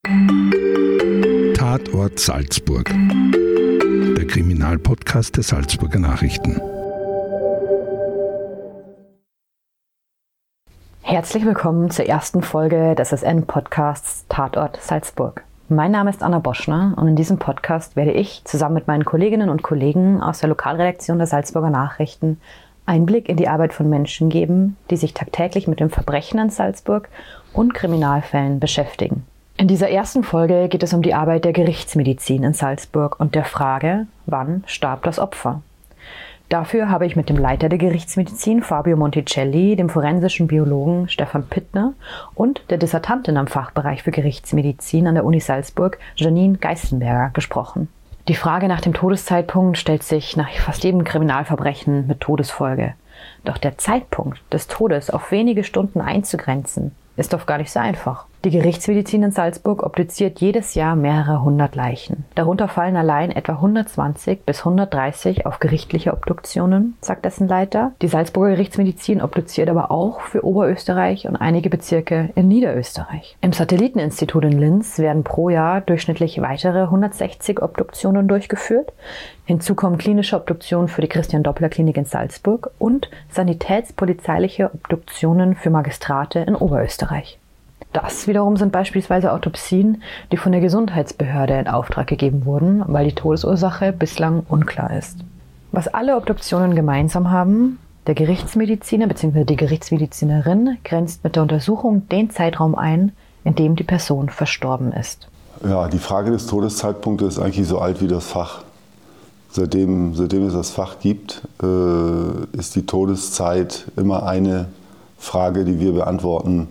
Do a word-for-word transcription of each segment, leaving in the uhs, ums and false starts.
Tatort Salzburg. Der Kriminalpodcast der Salzburger Nachrichten. Herzlich willkommen zur ersten Folge des S N-Podcasts Tatort Salzburg. Mein Name ist Anna Boschner und in diesem Podcast werde ich zusammen mit meinen Kolleginnen und Kollegen aus der Lokalredaktion der Salzburger Nachrichten Einblick in die Arbeit von Menschen geben, die sich tagtäglich mit dem Verbrechen in Salzburg und Kriminalfällen beschäftigen. In dieser ersten Folge geht es um die Arbeit der Gerichtsmedizin in Salzburg und der Frage, wann starb das Opfer? Dafür habe ich mit dem Leiter der Gerichtsmedizin, Fabio Monticelli, dem forensischen Biologen Stefan Pittner und der Dissertantin am Fachbereich für Gerichtsmedizin an der Uni Salzburg, Janine Geistenberger, gesprochen. Die Frage nach dem Todeszeitpunkt stellt sich nach fast jedem Kriminalverbrechen mit Todesfolge. Doch der Zeitpunkt des Todes auf wenige Stunden einzugrenzen, ist oft gar nicht so einfach. Die Gerichtsmedizin in Salzburg obduziert jedes Jahr mehrere hundert Leichen. Darunter fallen allein etwa hundertzwanzig bis hundertdreißig auf gerichtliche Obduktionen, sagt dessen Leiter. Die Salzburger Gerichtsmedizin obduziert aber auch für Oberösterreich und einige Bezirke in Niederösterreich. Im Satelliteninstitut in Linz werden pro Jahr durchschnittlich weitere hundertsechzig Obduktionen durchgeführt. Hinzu kommen klinische Obduktionen für die Christian-Doppler-Klinik in Salzburg und sanitätspolizeiliche Obduktionen für Magistrate in Oberösterreich. Das wiederum sind beispielsweise Autopsien, die von der Gesundheitsbehörde in Auftrag gegeben wurden, weil die Todesursache bislang unklar ist. Was alle Obduktionen gemeinsam haben: der Gerichtsmediziner bzw. die Gerichtsmedizinerin grenzt mit der Untersuchung den Zeitraum ein, in dem die Person verstorben ist. Ja, die Frage des Todeszeitpunktes ist eigentlich so alt wie das Fach. Seitdem, seitdem es das Fach gibt, äh, ist die Todeszeit immer eine Frage, die wir beantworten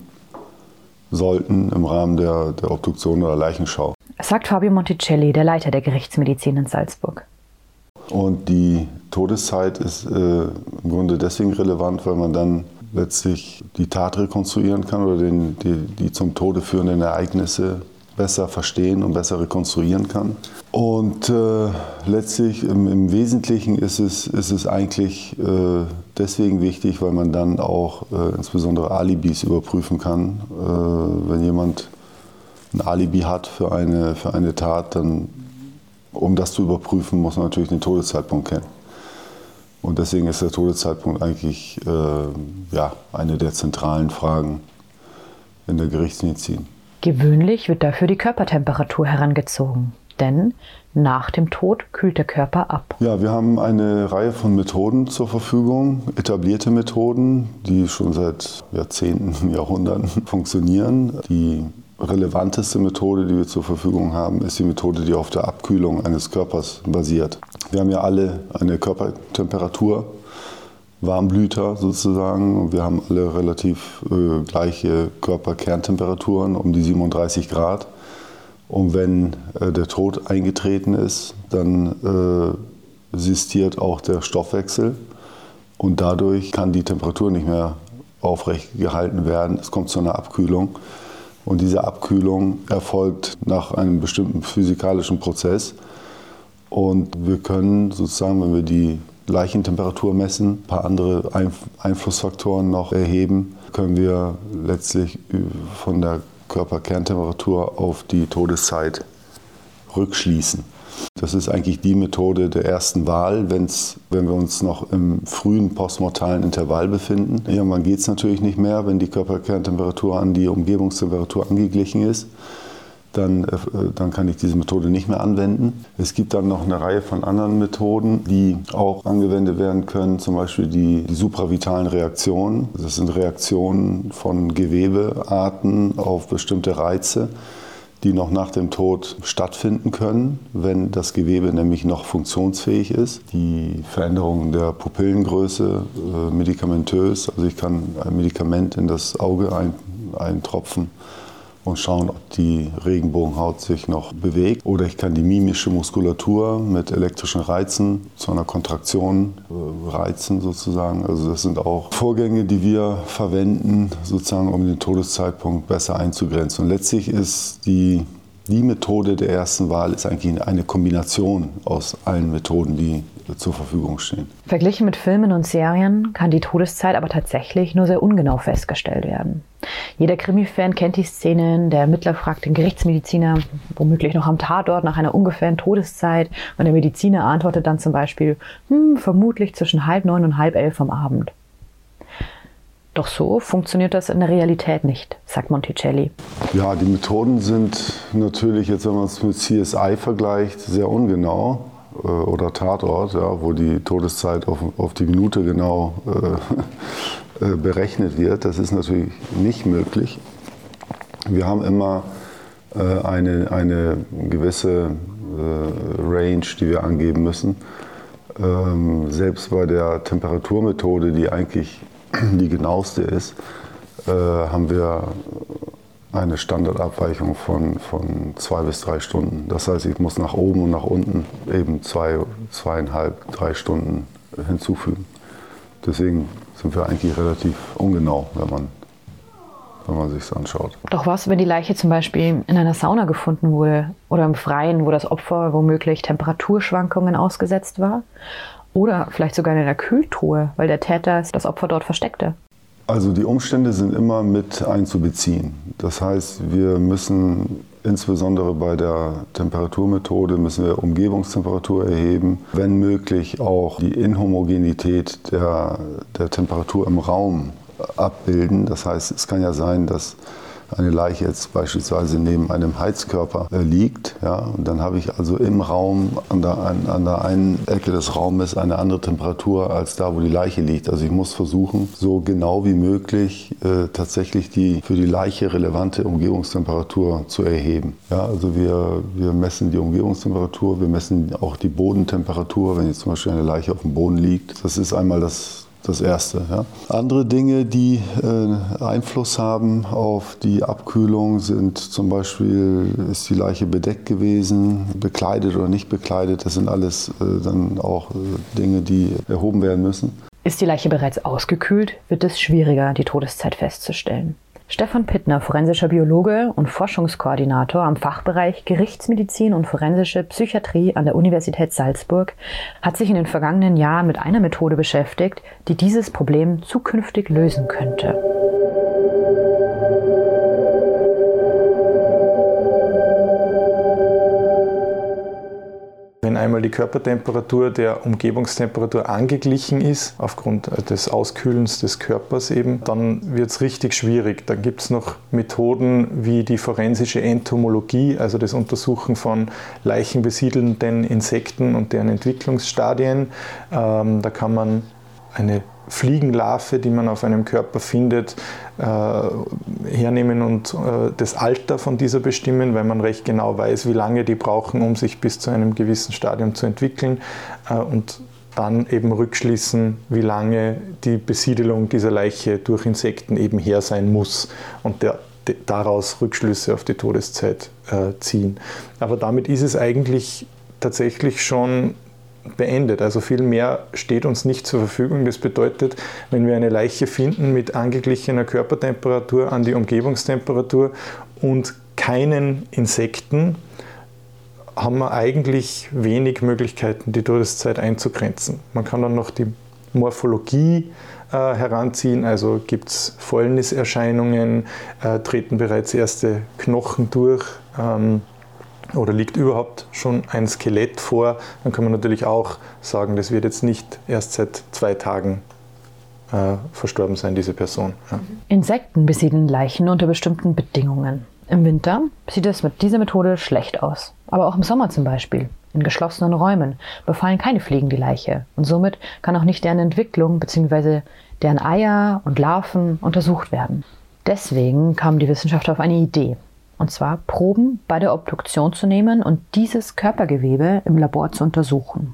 sollten im Rahmen der, der Obduktion oder Leichenschau. Sagt Fabio Monticelli, der Leiter der Gerichtsmedizin in Salzburg. Und die Todeszeit ist äh, im Grunde deswegen relevant, weil man dann letztlich die Tat rekonstruieren kann oder den, die, die zum Tode führenden Ereignisse besser verstehen und besser rekonstruieren kann. Und äh, letztlich im, im Wesentlichen ist es, ist es eigentlich äh, deswegen wichtig, weil man dann auch äh, insbesondere Alibis überprüfen kann. Äh, wenn jemand ein Alibi hat für eine, für eine Tat, dann, um das zu überprüfen, muss man natürlich den Todeszeitpunkt kennen. Und deswegen ist der Todeszeitpunkt eigentlich äh, ja, eine der zentralen Fragen in der Gerichtsmedizin. Gewöhnlich wird dafür die Körpertemperatur herangezogen, denn nach dem Tod kühlt der Körper ab. Ja, wir haben eine Reihe von Methoden zur Verfügung, etablierte Methoden, die schon seit Jahrzehnten, Jahrhunderten funktionieren. Die relevanteste Methode, die wir zur Verfügung haben, ist die Methode, die auf der Abkühlung eines Körpers basiert. Wir haben ja alle eine Körpertemperatur, Warmblüter sozusagen, und wir haben alle relativ äh, gleiche Körperkerntemperaturen, um die siebenunddreißig Grad. Und wenn äh, der Tod eingetreten ist, dann äh, sistiert auch der Stoffwechsel und dadurch kann die Temperatur nicht mehr aufrecht gehalten werden. Es kommt zu einer Abkühlung und diese Abkühlung erfolgt nach einem bestimmten physikalischen Prozess. Und wir können sozusagen, wenn wir die Leichentemperatur messen, ein paar andere Einflussfaktoren noch erheben, können wir letztlich von der Körperkerntemperatur auf die Todeszeit rückschließen. Das ist eigentlich die Methode der ersten Wahl, wenn's, wenn wir uns noch im frühen postmortalen Intervall befinden. Irgendwann geht es natürlich nicht mehr, wenn die Körperkerntemperatur an die Umgebungstemperatur angeglichen ist. Dann, dann kann ich diese Methode nicht mehr anwenden. Es gibt dann noch eine Reihe von anderen Methoden, die auch angewendet werden können, zum Beispiel die, die supravitalen Reaktionen. Das sind Reaktionen von Gewebearten auf bestimmte Reize, die noch nach dem Tod stattfinden können, wenn das Gewebe nämlich noch funktionsfähig ist. Die Veränderung der Pupillengröße, äh, medikamentös, also ich kann ein Medikament in das Auge ein, eintropfen und schauen, ob die Regenbogenhaut sich noch bewegt. Oder ich kann die mimische Muskulatur mit elektrischen Reizen zu einer Kontraktion äh, reizen sozusagen. Also das sind auch Vorgänge, die wir verwenden, sozusagen, um den Todeszeitpunkt besser einzugrenzen. Und letztlich ist die, die Methode der ersten Wahl ist eigentlich eine Kombination aus allen Methoden, die zur Verfügung stehen. Verglichen mit Filmen und Serien kann die Todeszeit aber tatsächlich nur sehr ungenau festgestellt werden. Jeder Krimi-Fan kennt die Szenen, der Ermittler fragt den Gerichtsmediziner, womöglich noch am Tatort nach einer ungefähren Todeszeit, und der Mediziner antwortet dann zum Beispiel, hm, vermutlich zwischen halb neun und halb elf am Abend. Doch so funktioniert das in der Realität nicht, sagt Monticelli. Ja, die Methoden sind natürlich, jetzt wenn man es mit C S I vergleicht, sehr ungenau. Äh, oder Tatort, ja, wo die Todeszeit auf, auf die Minute genau äh, äh, berechnet wird. Das ist natürlich nicht möglich. Wir haben immer äh, eine, eine gewisse äh, Range, die wir angeben müssen. Ähm, selbst bei der Temperaturmethode, die eigentlich die genaueste ist, äh, haben wir eine Standardabweichung von, von zwei bis drei Stunden. Das heißt, ich muss nach oben und nach unten eben zwei, zweieinhalb, drei Stunden hinzufügen. Deswegen sind wir eigentlich relativ ungenau, wenn man, wenn man sich es anschaut. Doch was, wenn die Leiche zum Beispiel in einer Sauna gefunden wurde oder im Freien, wo das Opfer womöglich Temperaturschwankungen ausgesetzt war? Oder vielleicht sogar in einer Kühltruhe, weil der Täter das Opfer dort versteckte. Also die Umstände sind immer mit einzubeziehen. Das heißt, wir müssen insbesondere bei der Temperaturmethode müssen wir Umgebungstemperatur erheben. Wenn möglich auch die Inhomogenität der, der Temperatur im Raum abbilden. Das heißt, es kann ja sein, dass eine Leiche jetzt beispielsweise neben einem Heizkörper äh, liegt, ja, und dann habe ich also im Raum an der, an, an der einen Ecke des Raumes eine andere Temperatur als da, wo die Leiche liegt. Also ich muss versuchen, so genau wie möglich äh, tatsächlich die für die Leiche relevante Umgebungstemperatur zu erheben. Ja, also wir, wir messen die Umgebungstemperatur, wir messen auch die Bodentemperatur, wenn jetzt zum Beispiel eine Leiche auf dem Boden liegt. Das ist einmal das Das Erste. Ja. Andere Dinge, die äh, Einfluss haben auf die Abkühlung, sind zum Beispiel, ist die Leiche bedeckt gewesen, bekleidet oder nicht bekleidet. Das sind alles äh, dann auch äh, Dinge, die erhoben werden müssen. Ist die Leiche bereits ausgekühlt, wird es schwieriger, die Todeszeit festzustellen. Stefan Pittner, forensischer Biologe und Forschungskoordinator am Fachbereich Gerichtsmedizin und forensische Psychiatrie an der Universität Salzburg, hat sich in den vergangenen Jahren mit einer Methode beschäftigt, die dieses Problem zukünftig lösen könnte. Wenn einmal die Körpertemperatur der Umgebungstemperatur angeglichen ist, aufgrund des Auskühlens des Körpers eben, dann wird es richtig schwierig. Dann gibt es noch Methoden wie die forensische Entomologie, also das Untersuchen von leichenbesiedelnden Insekten und deren Entwicklungsstadien. Ähm, da kann man eine Fliegenlarve, die man auf einem Körper findet, äh, hernehmen und äh, das Alter von dieser bestimmen, weil man recht genau weiß, wie lange die brauchen, um sich bis zu einem gewissen Stadium zu entwickeln, äh, und dann eben rückschließen, wie lange die Besiedelung dieser Leiche durch Insekten eben her sein muss und der, de, daraus Rückschlüsse auf die Todeszeit äh, ziehen. Aber damit ist es eigentlich tatsächlich schon beendet. Also viel mehr steht uns nicht zur Verfügung. Das bedeutet, wenn wir eine Leiche finden mit angeglichener Körpertemperatur an die Umgebungstemperatur und keinen Insekten, haben wir eigentlich wenig Möglichkeiten, die Todeszeit einzugrenzen. Man kann dann noch die Morphologie äh, heranziehen, also gibt es Fäulniserscheinungen, äh, treten bereits erste Knochen durch, ähm, oder liegt überhaupt schon ein Skelett vor, dann kann man natürlich auch sagen, das wird jetzt nicht erst seit zwei Tagen äh, verstorben sein, diese Person. Ja. Insekten besiedeln Leichen unter bestimmten Bedingungen. Im Winter sieht es mit dieser Methode schlecht aus. Aber auch im Sommer zum Beispiel. In geschlossenen Räumen befallen keine Fliegen die Leiche und somit kann auch nicht deren Entwicklung bzw. deren Eier und Larven untersucht werden. Deswegen kam die Wissenschaftler auf eine Idee. Und zwar Proben bei der Obduktion zu nehmen und dieses Körpergewebe im Labor zu untersuchen.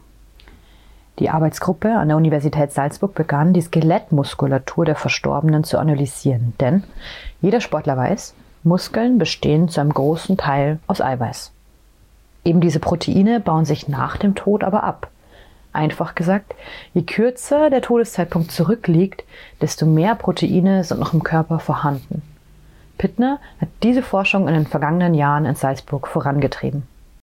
Die Arbeitsgruppe an der Universität Salzburg begann, die Skelettmuskulatur der Verstorbenen zu analysieren. Denn jeder Sportler weiß, Muskeln bestehen zu einem großen Teil aus Eiweiß. Eben diese Proteine bauen sich nach dem Tod aber ab. Einfach gesagt, je kürzer der Todeszeitpunkt zurückliegt, desto mehr Proteine sind noch im Körper vorhanden. Pittner hat diese Forschung in den vergangenen Jahren in Salzburg vorangetrieben.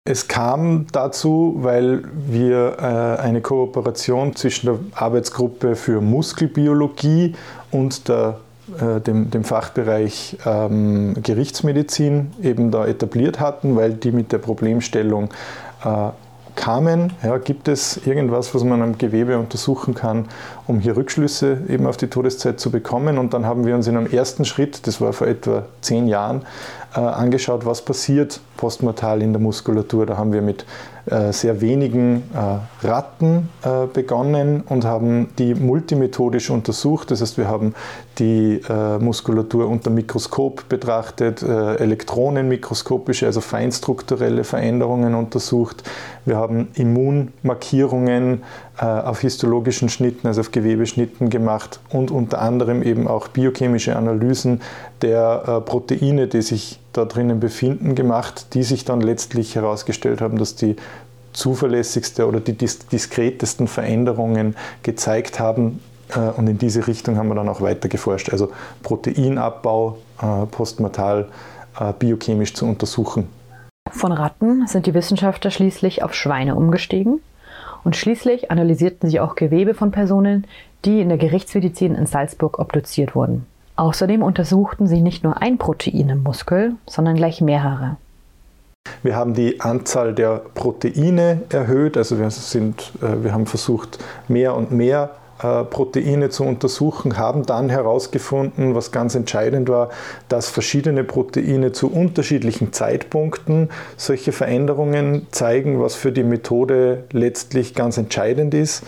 Es kam dazu, weil wir äh, eine Kooperation zwischen der Arbeitsgruppe für Muskelbiologie und der, äh, dem, dem Fachbereich ähm, Gerichtsmedizin eben da etabliert hatten, weil die mit der Problemstellung äh, kamen. Ja, gibt es irgendwas, was man am Gewebe untersuchen kann, um hier Rückschlüsse eben auf die Todeszeit zu bekommen? Und dann haben wir uns in einem ersten Schritt, das war vor etwa zehn Jahren, äh, angeschaut, was passiert postmortal in der Muskulatur. Da haben wir mit äh, sehr wenigen äh, Ratten äh, begonnen und haben die multimethodisch untersucht. Das heißt, wir haben die äh, Muskulatur unter Mikroskop betrachtet, äh, elektronenmikroskopische, also feinstrukturelle Veränderungen untersucht. Wir haben Immunmarkierungen äh, auf histologischen Schnitten, also auf Gewebeschnitten gemacht und unter anderem eben auch biochemische Analysen der äh, Proteine, die sich da drinnen befinden, gemacht, die sich dann letztlich herausgestellt haben, dass die zuverlässigste oder die dis- diskretesten Veränderungen gezeigt haben. Äh, und in diese Richtung haben wir dann auch weiter geforscht. Also Proteinabbau äh, postmortal äh, biochemisch zu untersuchen. Von Ratten sind die Wissenschaftler schließlich auf Schweine umgestiegen und schließlich analysierten sie auch Gewebe von Personen, die in der Gerichtsmedizin in Salzburg obduziert wurden. Außerdem untersuchten sie nicht nur ein Protein im Muskel, sondern gleich mehrere. Wir haben die Anzahl der Proteine erhöht, also wir, sind, wir haben versucht, mehr und mehr Proteine zu untersuchen, haben dann herausgefunden, was ganz entscheidend war, dass verschiedene Proteine zu unterschiedlichen Zeitpunkten solche Veränderungen zeigen, was für die Methode letztlich ganz entscheidend ist.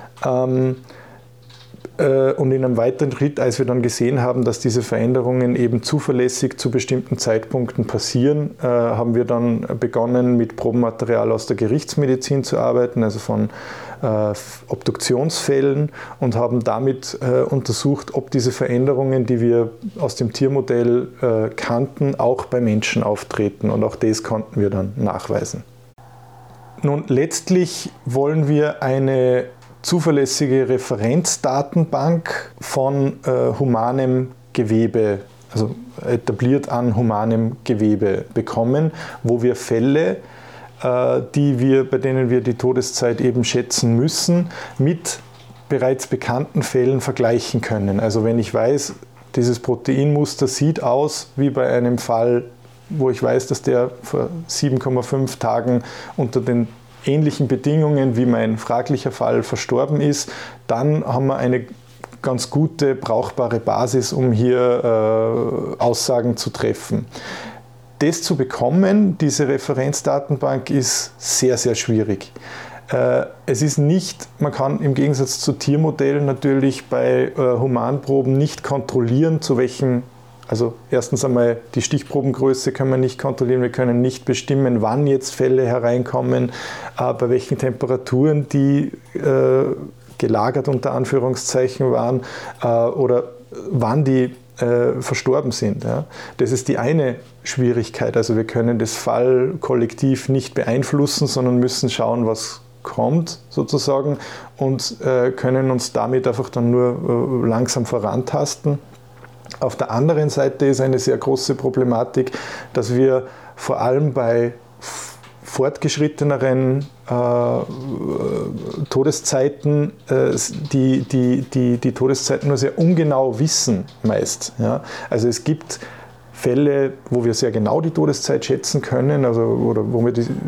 Und in einem weiteren Schritt, als wir dann gesehen haben, dass diese Veränderungen eben zuverlässig zu bestimmten Zeitpunkten passieren, haben wir dann begonnen, mit Probenmaterial aus der Gerichtsmedizin zu arbeiten, also von Obduktionsfällen, und haben damit untersucht, ob diese Veränderungen, die wir aus dem Tiermodell kannten, auch bei Menschen auftreten. Und auch das konnten wir dann nachweisen. Nun, letztlich wollen wir eine zuverlässige Referenzdatenbank von äh, humanem Gewebe, also etabliert an humanem Gewebe bekommen, wo wir Fälle, äh, die wir, bei denen wir die Todeszeit eben schätzen müssen, mit bereits bekannten Fällen vergleichen können. Also wenn ich weiß, dieses Proteinmuster sieht aus wie bei einem Fall, wo ich weiß, dass der vor sieben Komma fünf Tagen unter den ähnlichen Bedingungen wie mein fraglicher Fall verstorben ist, dann haben wir eine ganz gute, brauchbare Basis, um hier äh, Aussagen zu treffen. Das zu bekommen, diese Referenzdatenbank, ist sehr, sehr schwierig. Äh, es ist nicht, man kann im Gegensatz zu Tiermodellen natürlich bei äh, Humanproben nicht kontrollieren, zu welchem Also erstens einmal die Stichprobengröße können wir nicht kontrollieren, wir können nicht bestimmen, wann jetzt Fälle hereinkommen, äh, bei welchen Temperaturen die äh, gelagert unter Anführungszeichen waren äh, oder wann die äh, verstorben sind. Ja. Das ist die eine Schwierigkeit, also wir können das Fallkollektiv nicht beeinflussen, sondern müssen schauen, was kommt sozusagen, und äh, können uns damit einfach dann nur äh, langsam vorantasten. Auf der anderen Seite ist eine sehr große Problematik, dass wir vor allem bei fortgeschritteneren äh, Todeszeiten äh, die, die, die, die Todeszeiten nur sehr ungenau wissen meist. Ja? Also es gibt Fälle, wo wir sehr genau die Todeszeit schätzen können, also, oder wo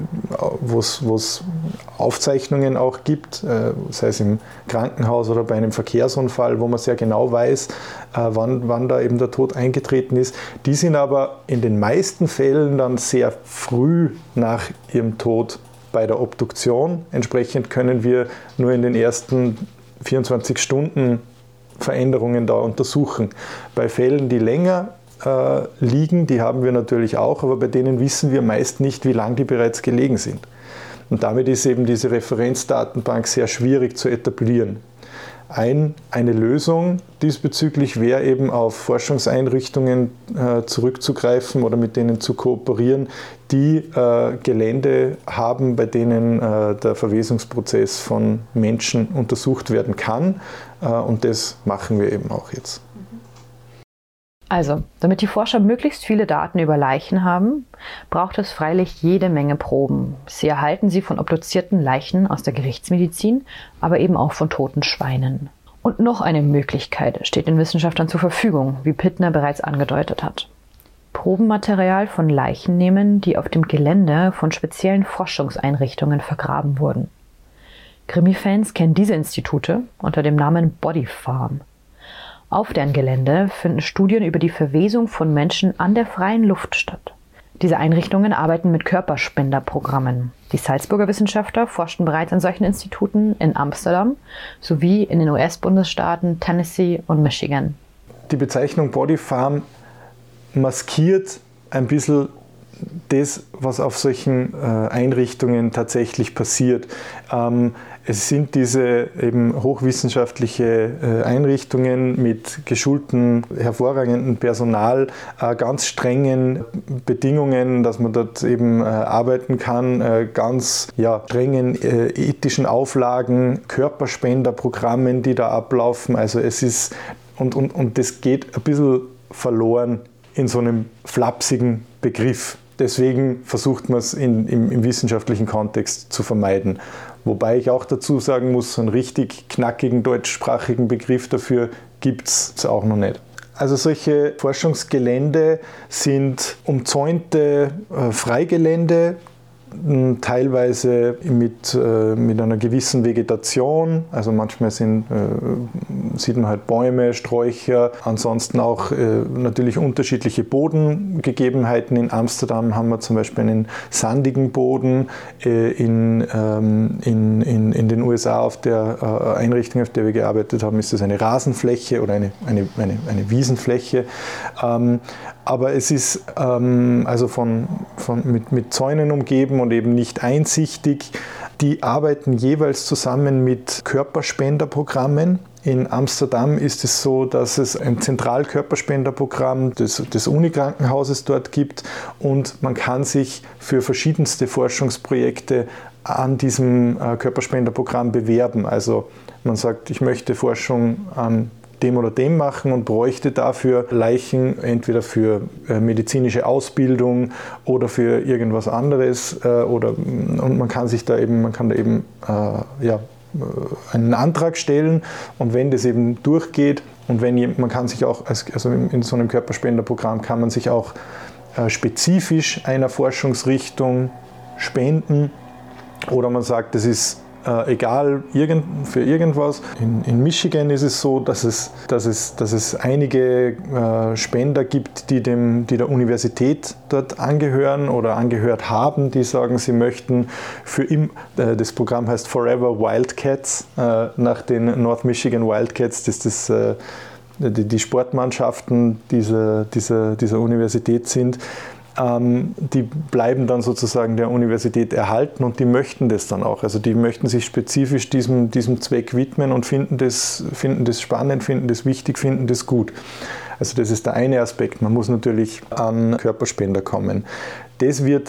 es Aufzeichnungen auch gibt, äh, sei es im Krankenhaus oder bei einem Verkehrsunfall, wo man sehr genau weiß, äh, wann, wann da eben der Tod eingetreten ist. Die sind aber in den meisten Fällen dann sehr früh nach ihrem Tod bei der Obduktion. Entsprechend können wir nur in den ersten vierundzwanzig Stunden Veränderungen da untersuchen. Bei Fällen, die länger äh, liegen, die haben wir natürlich auch, aber bei denen wissen wir meist nicht, wie lange die bereits gelegen sind. Und damit ist eben diese Referenzdatenbank sehr schwierig zu etablieren. Ein, eine Lösung diesbezüglich wäre eben auf Forschungseinrichtungen äh, zurückzugreifen oder mit denen zu kooperieren, die äh, Gelände haben, bei denen äh, der Verwesungsprozess von Menschen untersucht werden kann. Äh, und das machen wir eben auch jetzt. Also, damit die Forscher möglichst viele Daten über Leichen haben, braucht es freilich jede Menge Proben. Sie erhalten sie von obduzierten Leichen aus der Gerichtsmedizin, aber eben auch von toten Schweinen. Und noch eine Möglichkeit steht den Wissenschaftlern zur Verfügung, wie Pittner bereits angedeutet hat. Probenmaterial von Leichen nehmen, die auf dem Gelände von speziellen Forschungseinrichtungen vergraben wurden. Krimi-Fans kennen diese Institute unter dem Namen Body Farm. Auf deren Gelände finden Studien über die Verwesung von Menschen an der freien Luft statt. Diese Einrichtungen arbeiten mit Körperspenderprogrammen. Die Salzburger Wissenschaftler forschten bereits an solchen Instituten in Amsterdam sowie in den U S-Bundesstaaten Tennessee und Michigan. Die Bezeichnung Body Farm maskiert ein bisschen das, was auf solchen äh, Einrichtungen tatsächlich passiert. Ähm, es sind diese eben hochwissenschaftliche äh, Einrichtungen mit geschultem, hervorragendem Personal, äh, ganz strengen Bedingungen, dass man dort eben äh, arbeiten kann, äh, ganz ja, strengen äh, ethischen Auflagen, Körperspenderprogrammen, die da ablaufen. Also es ist, und, und, und das geht ein bisschen verloren in so einem flapsigen Begriff. Deswegen versucht man es in, im, im wissenschaftlichen Kontext zu vermeiden. Wobei ich auch dazu sagen muss, so einen richtig knackigen deutschsprachigen Begriff dafür gibt es auch noch nicht. Also solche Forschungsgelände sind umzäunte äh, Freigelände, teilweise mit, äh, mit einer gewissen Vegetation, also manchmal sind, äh, sieht man halt Bäume, Sträucher, ansonsten auch äh, natürlich unterschiedliche Bodengegebenheiten. In Amsterdam haben wir zum Beispiel einen sandigen Boden, äh, in, ähm, in, in, in den U S A auf der äh, Einrichtung, auf der wir gearbeitet haben, ist das eine Rasenfläche oder eine, eine, eine, eine Wiesenfläche. Ähm, aber es ist ähm, also von, von, mit, mit Zäunen umgeben und eben nicht einsichtig. Die arbeiten jeweils zusammen mit Körperspenderprogrammen. In Amsterdam ist es so, dass es ein Zentralkörperspenderprogramm des, des Unikrankenhauses dort gibt und man kann sich für verschiedenste Forschungsprojekte an diesem äh, Körperspenderprogramm bewerben. Also man sagt, ich möchte Forschung an dem oder dem machen und bräuchte dafür Leichen, entweder für äh, medizinische Ausbildung oder für irgendwas anderes. Äh, oder, und man kann sich da eben, man kann da eben äh, ja, einen Antrag stellen und wenn das eben durchgeht und wenn man kann sich auch, also in so einem Körperspenderprogramm kann man sich auch äh, spezifisch einer Forschungsrichtung spenden oder man sagt, das ist Äh, egal irgend, für irgendwas. In, in Michigan ist es so, dass es, dass es, dass es einige äh, Spender gibt, die, dem, die der Universität dort angehören oder angehört haben, die sagen, sie möchten für im, äh, das Programm heißt Forever Wildcats, äh, nach den North Michigan Wildcats, das ist das äh, die, die Sportmannschaften dieser, dieser, dieser Universität sind. Die bleiben dann sozusagen der Universität erhalten und die möchten das dann auch. Also die möchten sich spezifisch diesem, diesem Zweck widmen und finden das, finden das spannend, finden das wichtig, finden das gut. Also das ist der eine Aspekt. Man muss natürlich an Körperspender kommen. Das wird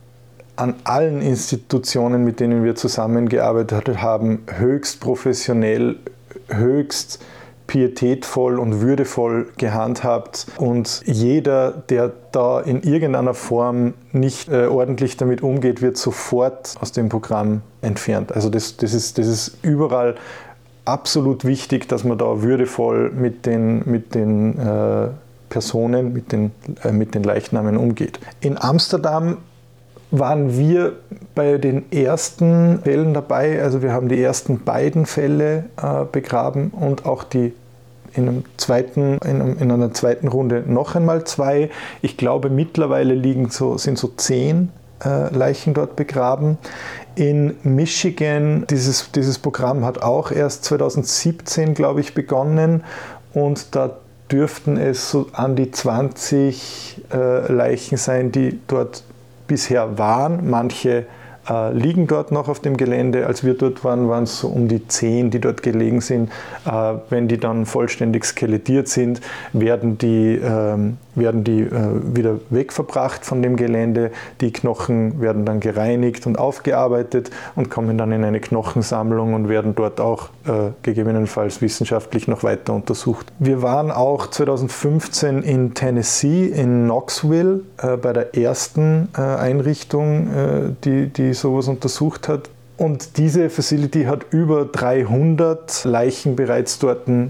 an allen Institutionen, mit denen wir zusammengearbeitet haben, höchst professionell, höchst pietätvoll und würdevoll gehandhabt und jeder, der da in irgendeiner Form nicht äh, ordentlich damit umgeht, wird sofort aus dem Programm entfernt. Also das, das, ist, das ist überall absolut wichtig, dass man da würdevoll mit den, mit den äh, Personen, mit den, äh, mit den Leichnamen umgeht. In Amsterdam waren wir bei den ersten Fällen dabei, also wir haben die ersten beiden Fälle äh, begraben und auch die in, einem zweiten, in, einem, in einer zweiten Runde noch einmal zwei. Ich glaube, mittlerweile liegen so, sind so zehn äh, Leichen dort begraben. In Michigan, dieses, dieses Programm hat auch erst zweitausendsiebzehn, glaube ich, begonnen und da dürften es so an die zwanzig äh, Leichen sein, die dort bisher waren. Manche äh, liegen dort noch auf dem Gelände. Als wir dort waren, waren es so um die zehn, die dort gelegen sind. Äh, wenn die dann vollständig skelettiert sind, werden die, äh, werden die äh, wieder wegverbracht von dem Gelände. Die Knochen werden dann gereinigt und aufgearbeitet und kommen dann in eine Knochensammlung und werden dort auch äh, gegebenenfalls wissenschaftlich noch weiter untersucht. Wir waren auch zweitausendfünfzehn in Tennessee, in Knoxville, äh, bei der ersten äh, Einrichtung, äh, die, die sowas untersucht hat. Und diese Facility hat über dreihundert Leichen bereits dort äh,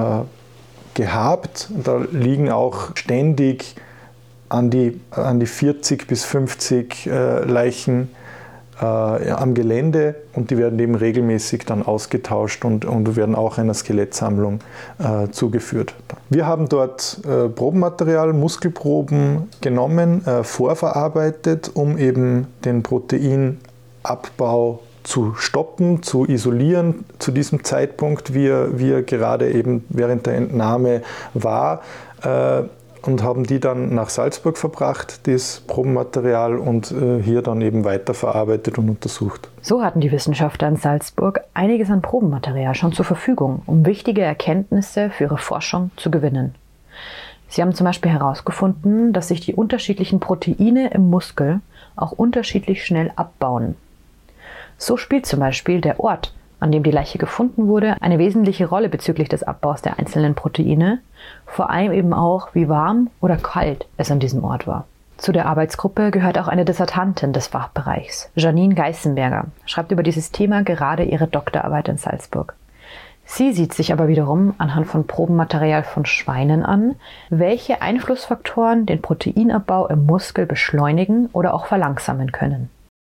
gehabt. Da liegen auch ständig an die, an die vierzig bis fünfzig äh, Leichen äh, am Gelände und die werden eben regelmäßig dann ausgetauscht und, und werden auch einer Skelettsammlung äh, zugeführt. Wir haben dort äh, Probenmaterial, Muskelproben genommen, äh, vorverarbeitet, um eben den Proteinabbau zu stoppen, zu isolieren zu diesem Zeitpunkt, wie er, wie er gerade eben während der Entnahme war, äh, und haben die dann nach Salzburg verbracht, das Probenmaterial, und äh, hier dann eben weiterverarbeitet und untersucht. So hatten die Wissenschaftler in Salzburg einiges an Probenmaterial schon zur Verfügung, um wichtige Erkenntnisse für ihre Forschung zu gewinnen. Sie haben zum Beispiel herausgefunden, dass sich die unterschiedlichen Proteine im Muskel auch unterschiedlich schnell abbauen. So spielt zum Beispiel der Ort, an dem die Leiche gefunden wurde, eine wesentliche Rolle bezüglich des Abbaus der einzelnen Proteine, vor allem eben auch, wie warm oder kalt es an diesem Ort war. Zu der Arbeitsgruppe gehört auch eine Dissertantin des Fachbereichs, Janine Geißenberger, schreibt über dieses Thema gerade ihre Doktorarbeit in Salzburg. Sie sieht sich aber wiederum anhand von Probenmaterial von Schweinen an, welche Einflussfaktoren den Proteinabbau im Muskel beschleunigen oder auch verlangsamen können.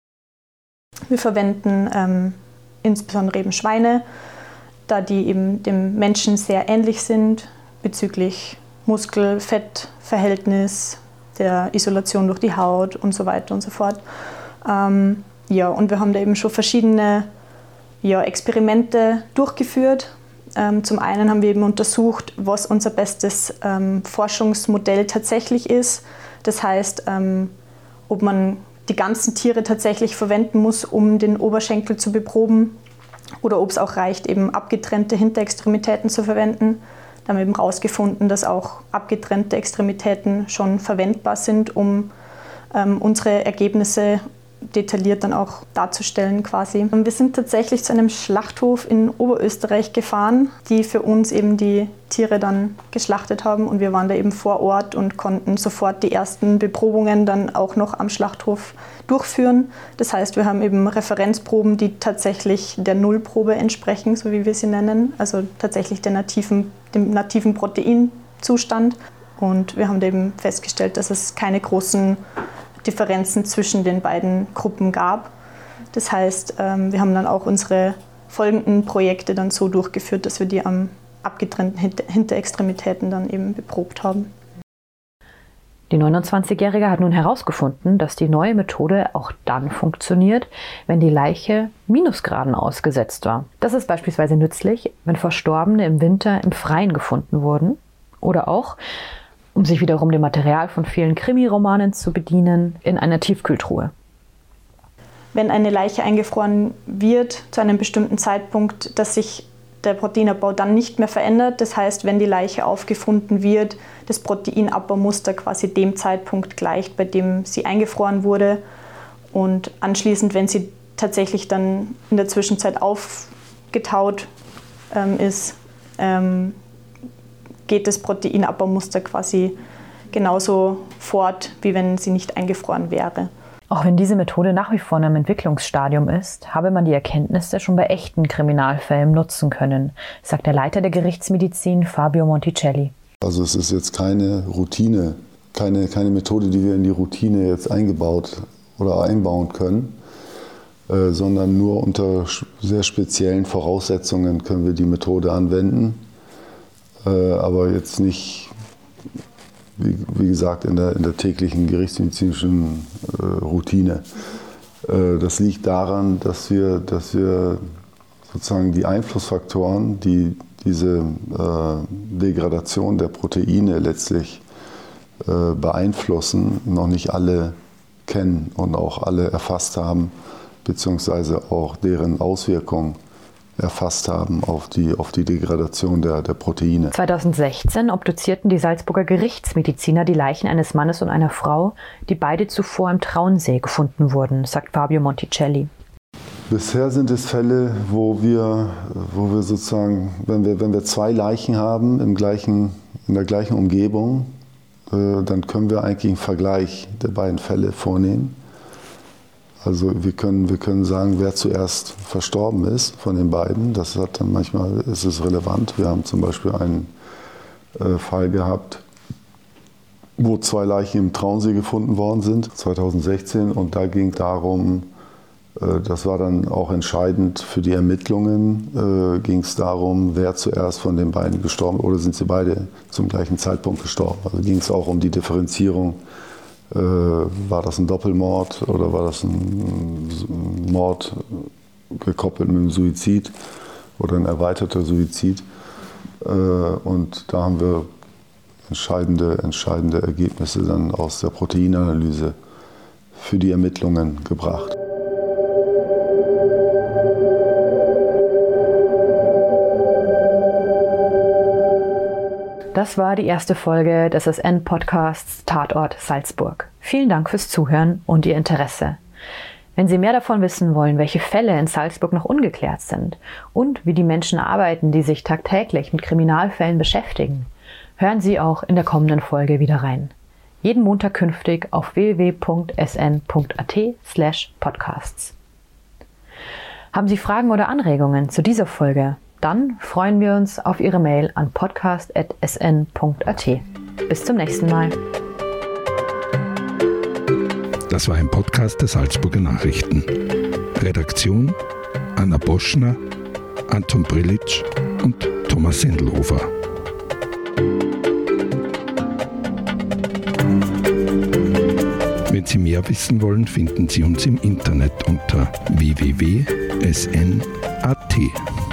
Wir verwenden ähm, insbesondere eben Schweine, da die eben dem Menschen sehr ähnlich sind bezüglich Muskel-Fett-Verhältnis, der Isolation durch die Haut und so weiter und so fort. Ähm, ja, und wir haben da eben schon verschiedene ja, Experimente durchgeführt. Ähm, zum einen haben wir eben untersucht, was unser bestes ähm, Forschungsmodell tatsächlich ist. Das heißt, ähm, ob man die ganzen Tiere tatsächlich verwenden muss, um den Oberschenkel zu beproben, oder ob es auch reicht, eben abgetrennte Hinterextremitäten zu verwenden. Da haben wir eben herausgefunden, dass auch abgetrennte Extremitäten schon verwendbar sind, um ähm, unsere Ergebnisse detailliert dann auch darzustellen quasi. Und wir sind tatsächlich zu einem Schlachthof in Oberösterreich gefahren, die für uns eben die Tiere dann geschlachtet haben, und wir waren da eben vor Ort und konnten sofort die ersten Beprobungen dann auch noch am Schlachthof durchführen. Das heißt, wir haben eben Referenzproben, die tatsächlich der Nullprobe entsprechen, so wie wir sie nennen, also tatsächlich der nativen, dem nativen Proteinzustand, und wir haben da eben festgestellt, dass es keine großen Differenzen zwischen den beiden Gruppen gab. Das heißt, wir haben dann auch unsere folgenden Projekte dann so durchgeführt, dass wir die am abgetrennten Hinterextremitäten dann eben beprobt haben. Die neunundzwanzigjährige hat nun herausgefunden, dass die neue Methode auch dann funktioniert, wenn die Leiche Minusgraden ausgesetzt war. Das ist beispielsweise nützlich, wenn Verstorbene im Winter im Freien gefunden wurden, oder auch, um sich wiederum dem Material von vielen Krimiromanen zu bedienen, in einer Tiefkühltruhe. Wenn eine Leiche eingefroren wird zu einem bestimmten Zeitpunkt, dass sich der Proteinabbau dann nicht mehr verändert, das heißt, wenn die Leiche aufgefunden wird, das Proteinabbaumuster quasi dem Zeitpunkt gleicht, bei dem sie eingefroren wurde, und anschließend, wenn sie tatsächlich dann in der Zwischenzeit aufgetaut ähm, ist, ähm, geht das Proteinabbaumuster quasi genauso fort, wie wenn sie nicht eingefroren wäre. Auch wenn diese Methode nach wie vor in einem Entwicklungsstadium ist, habe man die Erkenntnisse schon bei echten Kriminalfällen nutzen können, sagt der Leiter der Gerichtsmedizin Fabio Monticelli. Also es ist jetzt keine Routine, keine, keine Methode, die wir in die Routine jetzt eingebaut oder einbauen können, äh, sondern nur unter sehr speziellen Voraussetzungen können wir die Methode anwenden. Äh, aber jetzt nicht, wie, wie gesagt, in der, in der täglichen gerichtsmedizinischen äh, Routine. Äh, das liegt daran, dass wir, dass wir sozusagen die Einflussfaktoren, die diese äh, Degradation der Proteine letztlich äh, beeinflussen, noch nicht alle kennen und auch alle erfasst haben beziehungsweise auch deren Auswirkungen erfasst haben auf die, auf die Degradation der, der Proteine. zweitausendsechzehn obduzierten die Salzburger Gerichtsmediziner die Leichen eines Mannes und einer Frau, die beide zuvor im Traunsee gefunden wurden, sagt Fabio Monticelli. Bisher sind es Fälle, wo wir, wo wir sozusagen, wenn wir, wenn wir zwei Leichen haben im gleichen, in der gleichen Umgebung, äh, dann können wir eigentlich einen Vergleich der beiden Fälle vornehmen. Also wir können, wir können sagen, wer zuerst verstorben ist von den beiden. Das hat dann manchmal, ist es relevant. Wir haben zum Beispiel einen äh, Fall gehabt, wo zwei Leichen im Traunsee gefunden worden sind, zweitausendsechzehn. Und da ging es darum, äh, das war dann auch entscheidend für die Ermittlungen, äh, ging es darum, wer zuerst von den beiden gestorben ist oder sind sie beide zum gleichen Zeitpunkt gestorben. Also ging es auch um die Differenzierung. Äh, war das ein Doppelmord oder war das ein Mord gekoppelt mit einem Suizid oder ein erweiterter Suizid? Äh, und da haben wir entscheidende, entscheidende Ergebnisse dann aus der Proteinanalyse für die Ermittlungen gebracht. Das war die erste Folge des S N-Podcasts Tatort Salzburg. Vielen Dank fürs Zuhören und Ihr Interesse. Wenn Sie mehr davon wissen wollen, welche Fälle in Salzburg noch ungeklärt sind und wie die Menschen arbeiten, die sich tagtäglich mit Kriminalfällen beschäftigen, hören Sie auch in der kommenden Folge wieder rein. Jeden Montag künftig auf w w w punkt s n punkt a t slash podcasts. Haben Sie Fragen oder Anregungen zu dieser Folge? Dann freuen wir uns auf Ihre Mail an podcast at s n punkt a t. Bis zum nächsten Mal. Das war ein Podcast der Salzburger Nachrichten. Redaktion Anna Boschner, Anton Brilic und Thomas Sendelhofer. Wenn Sie mehr wissen wollen, finden Sie uns im Internet unter w w w punkt s n punkt a t.